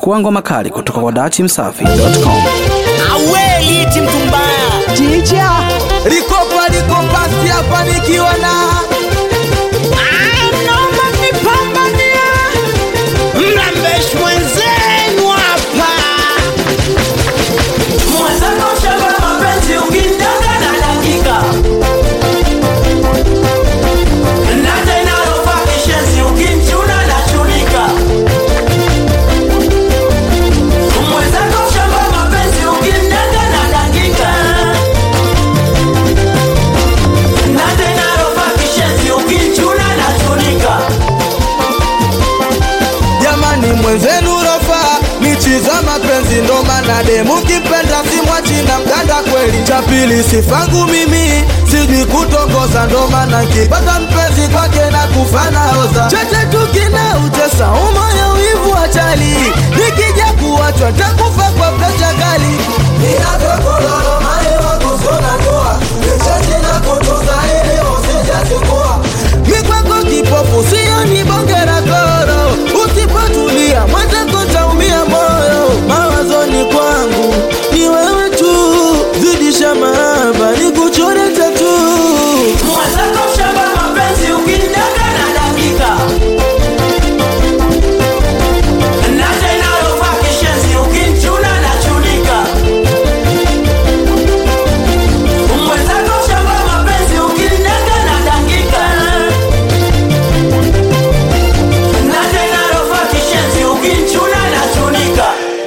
Pakua ngoma kali kutoka kwa dachimsafi.com. Aweli mtu mbaya Chicha Likopa si hapa nikiwa na naomba nipambania mlambesh mwenzenu hapa. Mwenzako shaba mapenzi ukindanga na dakika na tena rofa kishenzi ukinchuna na chunika. Mwenzako shaba mapenzi ukindanga na dakika na tena rofa kishenzi ukinchuna na chunika. jamani mwenzenu rofa nichiza mapenzi ndo maana demu kipenda simwachi na mganda kweli. Cha pili sifangu mimi sijui kutongoza ndo maana kipata mpenzi kwake na kufana oza. Chote tukina utesa umoyo wivu achali nikija kuachwa takufa kwa presha kali. Ninavyokololo mahewa kusona ndoa nichachi na kutuza ili usijachukua. Mikwako kipofu siyo ni bongera koro usipotulia mwenzako taumia moyo. Mawazoni kwangu ni wewe tu zidisha mahaba nikuchore tatu. Mwenzako shaba mapenzi ukindanga na dakika na tena rofa kishenzi ukinchuna na chunika. Mwenzako shaba mapenzi ukindanga na dakika na tena rofa kishenzi ukinchuna na chunika.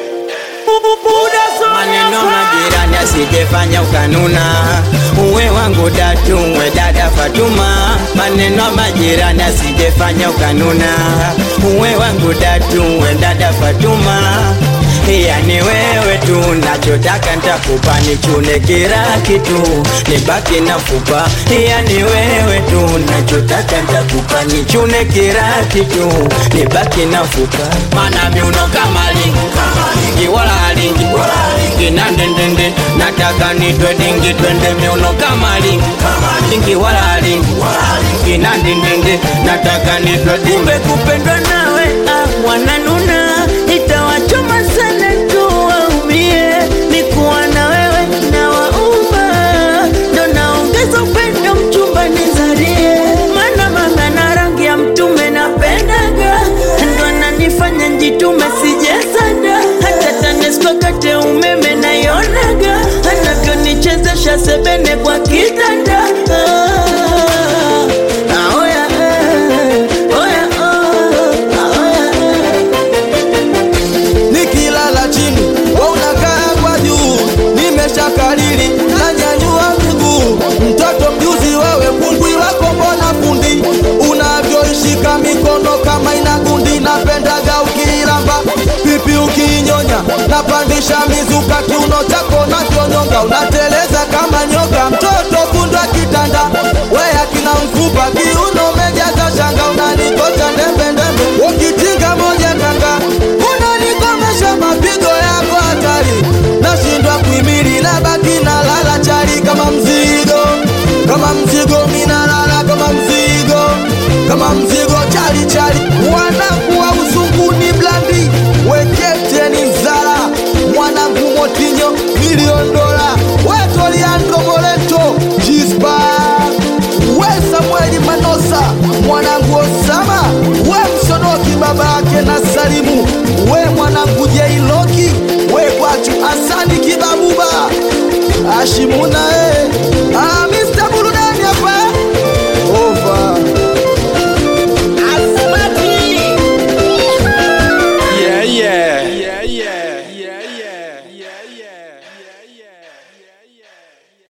Maneno majirani asijefanya ukanuna, uwe wangu datu uwe dada Fatuma. Maneno majirani asijefanya ukanuna, uwe wangu datu uwe dada Fatuma. Yani wewe tu nachotaka nitakupa nichune kila kitu nibaki na fupa. Yani wewe tu nachotaka nitakupa nichune kila kitu nibaki na fupa. Mana miuno kama lingi wala lingi kinandendende nataka nitwe dingi twende miuno kama lingi wala lingi kinandendende nataka nitwe dingi. Kumbe kupendwa nawe wananuna itawachoma sana tu waumie. Nikuwa na wewe na wauma ndo naongeza upendo mchumba nizarie. Mana mama na rangi ya mtume napendaga ndo nanifanya njitume sijesada. Hata TANESCO kate umeme naionaga anavyonichezesha sebene kwa kitanda. Nikilala chini wewe unakaa kwa juu nimeshakariri nanyanyua miguu. Mtoto mjuzi wewe kungwi wako mbona fundi unavyoishika mikono kama ina gundi. Napendaga ukiilamba pipi ukiinyonya napandisha mizuka kiuno chako nachonyonga unateleza kama nyoka. Mtoto fundwa kitanda wewe akina mfupa kiuno mejaza shanga unanikosha ndembe ndembe ukitinga moja kanga unanikomesha mapigo yako hatari. Nashindwa kuhimili na baki na lala chali kama mzigo mina lala kama mzigo chali chali. Mwanangu wa uzunguni blandi weketeni zara mwanangu motinyo $1,000,000 weto Leandro Moleto Jispa we Samueli Manosa mwanangu Osama we Msonoki babake na Salimu we mwanangu Jailoki we kwachu Asani Kibabuba Ashimuna